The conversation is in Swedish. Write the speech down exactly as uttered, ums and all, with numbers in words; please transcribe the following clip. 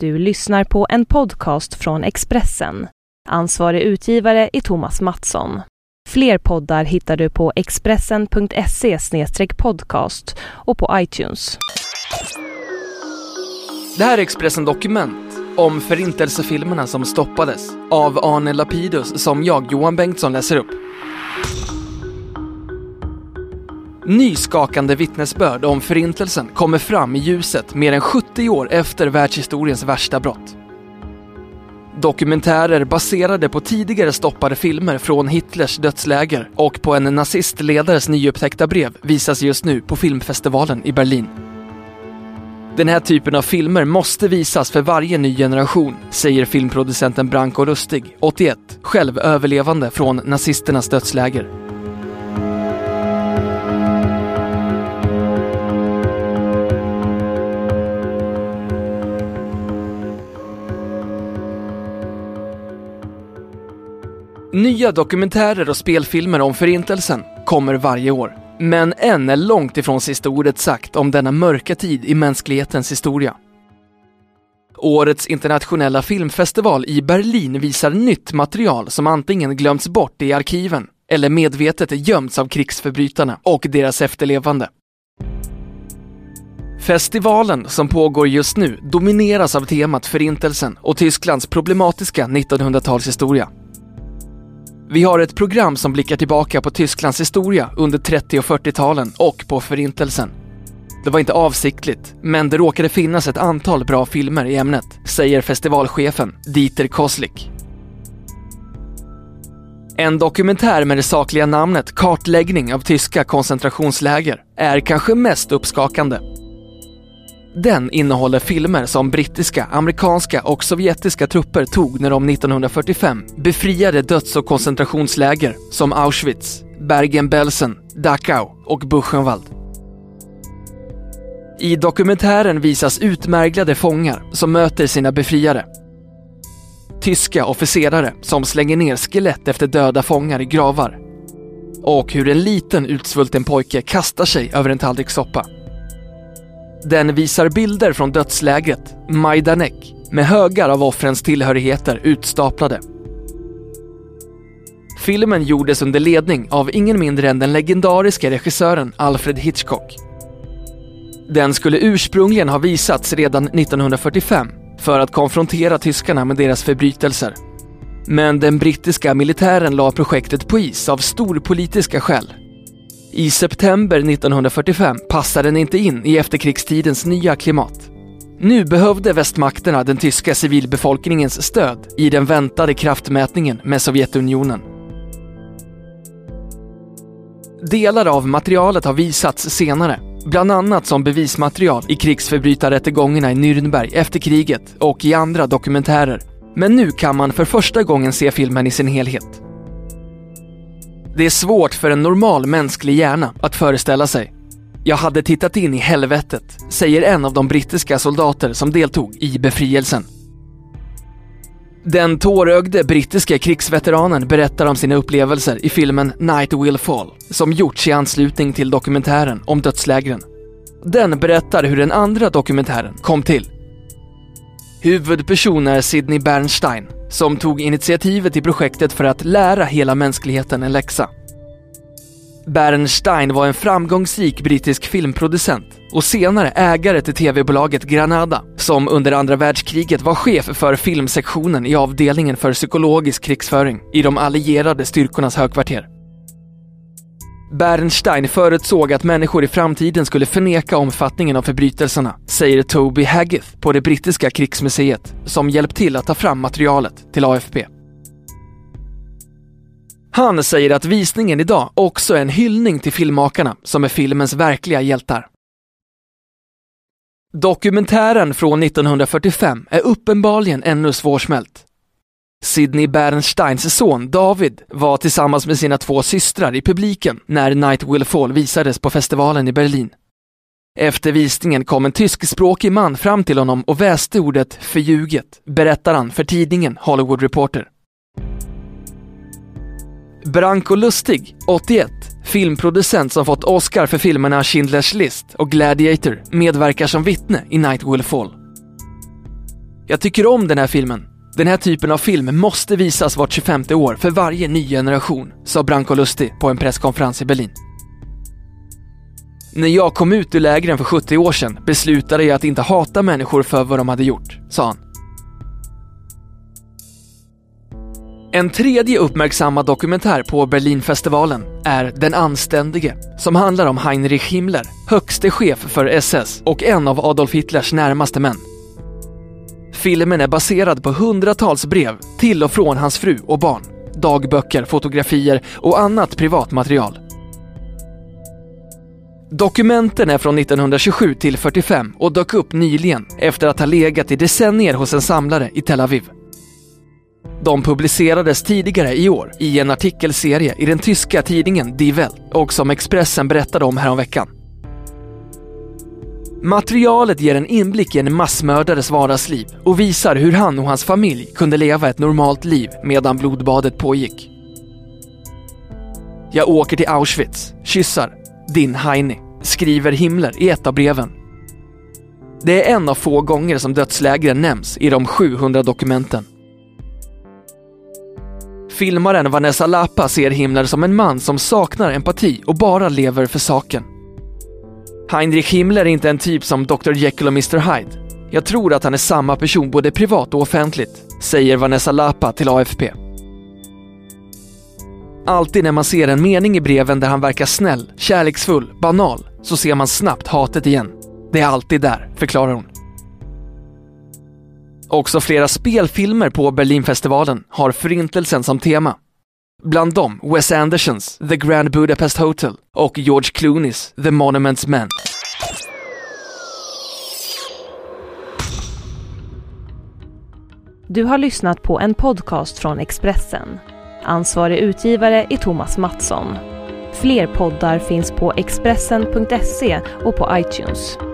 Du lyssnar på en podcast från Expressen. Ansvarig utgivare är Thomas Mattsson. Fler poddar hittar du på expressen punkt se slash podcast och på iTunes. Det här är Expressen Dokument om förintelsefilmerna som stoppades av Arne Lapidus som jag, Johan Bengtsson, läser upp. Nyskakande vittnesbörd om förintelsen kommer fram i ljuset mer än sjuttio år efter världshistoriens värsta brott. Dokumentärer baserade på tidigare stoppade filmer från Hitlers dödsläger och på en nazistledares nyupptäckta brev visas just nu på filmfestivalen i Berlin. Den här typen av filmer måste visas för varje ny generation, säger filmproducenten Branko Lustig, åttioett, själv överlevande från nazisternas dödsläger. Nya dokumentärer och spelfilmer om förintelsen kommer varje år. Men än är långt ifrån sista ordet sagt om denna mörka tid i mänsklighetens historia. Årets internationella filmfestival i Berlin visar nytt material som antingen glömts bort i arkiven eller medvetet gömts av krigsförbrytarna och deras efterlevande. Festivalen som pågår just nu domineras av temat förintelsen och Tysklands problematiska nittonhundratalshistoria. Vi har ett program som blickar tillbaka på Tysklands historia under trettio- och fyrtiotalen och på förintelsen. Det var inte avsiktligt, men det råkade finnas ett antal bra filmer i ämnet, säger festivalchefen Dieter Koslik. En dokumentär med det sakliga namnet Kartläggning av tyska koncentrationsläger är kanske mest uppskakande. Den innehåller filmer som brittiska, amerikanska och sovjetiska trupper tog när de nittonhundrafyrtiofem befriade döds- och koncentrationsläger som Auschwitz, Bergen-Belsen, Dachau och Buchenwald. I dokumentären visas utmärglade fångar som möter sina befriare. Tyska officerare som slänger ner skelett efter döda fångar i gravar. Och hur en liten utsvulten pojke kastar sig över en tallrik soppa. Den visar bilder från dödslägret Majdanek med högar av offrens tillhörigheter utstaplade. Filmen gjordes under ledning av ingen mindre än den legendariska regissören Alfred Hitchcock. Den skulle ursprungligen ha visats redan nittonhundrafyrtiofem för att konfrontera tyskarna med deras förbrytelser. Men den brittiska militären la projektet på is av storpolitiska skäl. I september nittonhundrafyrtiofem passade den inte in i efterkrigstidens nya klimat. Nu behövde västmakterna den tyska civilbefolkningens stöd i den väntade kraftmätningen med Sovjetunionen. Delar av materialet har visats senare, bland annat som bevismaterial i krigsförbrytarrättegångarna i Nürnberg efter kriget och i andra dokumentärer. Men nu kan man för första gången se filmen i sin helhet. Det är svårt för en normal mänsklig hjärna att föreställa sig. Jag hade tittat in i helvetet, säger en av de brittiska soldater som deltog i befrielsen. Den tårögde brittiska krigsveteranen berättar om sina upplevelser i filmen Night Will Fall, som gjorts i anslutning till dokumentären om dödslägren. Den berättar hur den andra dokumentären kom till. Huvudperson är Sidney Bernstein, som tog initiativet i projektet för att lära hela mänskligheten en läxa. Bernstein var en framgångsrik brittisk filmproducent och senare ägare till tv-bolaget Granada, som under andra världskriget var chef för filmsektionen i avdelningen för psykologisk krigsföring i de allierade styrkornas högkvarter. Bernstein förutsåg att människor i framtiden skulle förneka omfattningen av förbrytelserna, säger Toby Haggith på det brittiska krigsmuseet som hjälpt till att ta fram materialet till A F P. Han säger att visningen idag också är en hyllning till filmmakarna som är filmens verkliga hjältar. Dokumentären från nittonhundrafyrtiofem är uppenbarligen ännu svårsmält. Sidney Bernsteins son David var tillsammans med sina två systrar i publiken när Night Will Fall visades på festivalen i Berlin. Efter visningen kom en tyskspråkig man fram till honom och väste ordet förljuget, berättar han för tidningen Hollywood Reporter. Branko Lustig, åttioett, filmproducent som fått Oscar för filmerna Schindler's List och Gladiator, medverkar som vittne i Night Will Fall. Jag tycker om den här filmen. Den här typen av film måste visas vart tjugofemte år för varje ny generation, sa Branko Lustig på en presskonferens i Berlin. När jag kom ut ur lägren för sjuttio år sedan beslutade jag att inte hata människor för vad de hade gjort, sa han. En tredje uppmärksammad dokumentär på Berlinfestivalen är Den anständige, som handlar om Heinrich Himmler, högste chef för S S och en av Adolf Hitlers närmaste män. Filmen är baserad på hundratals brev till och från hans fru och barn, dagböcker, fotografier och annat privat material. Dokumenten är från nittonhundratjugosju till fyrtiofem och dök upp nyligen efter att ha legat i decennier hos en samlare i Tel Aviv. De publicerades tidigare i år i en artikelserie i den tyska tidningen Die Welt och som Expressen berättade om häromveckan. Materialet ger en inblick i en massmördares vardagsliv och visar hur han och hans familj kunde leva ett normalt liv medan blodbadet pågick. Jag åker till Auschwitz, kyssar, din Heini, skriver Himmler i ett av breven. Det är en av få gånger som dödslägren nämns i de sjuhundra dokumenten. Filmaren Vanessa Lapa ser Himmler som en man som saknar empati och bara lever för saken. Heinrich Himmler är inte en typ som doktor Jekyll och mister Hyde. Jag tror att han är samma person både privat och offentligt, säger Vanessa Lapa till A F P. Alltid när man ser en mening i breven där han verkar snäll, kärleksfull, banal, så ser man snabbt hatet igen. Det är alltid där, förklarar hon. Också flera spelfilmer på Berlinfestivalen har förintelsen som tema. Bland dem Wes Andersons The Grand Budapest Hotel och George Clooney's The Monuments Men. Du har lyssnat på en podcast från Expressen. Ansvarig utgivare är Thomas Mattsson. Fler poddar finns på expressen punkt se och på iTunes.